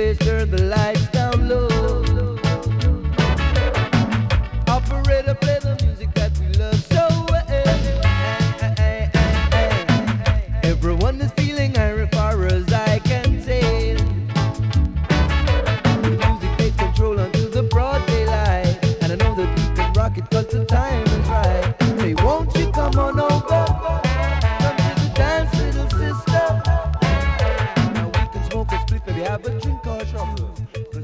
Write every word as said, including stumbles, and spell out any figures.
bass, turn the lights down low. Operator, play the music that we love so well. Everyone is feeling high as far as I can say. The music takes control until the broad daylight, and I know that we can rock it 'cause the time is right. Say, won't you come on over? Come to the dance, little sister. Now we can smoke a split, maybe have a drink or something.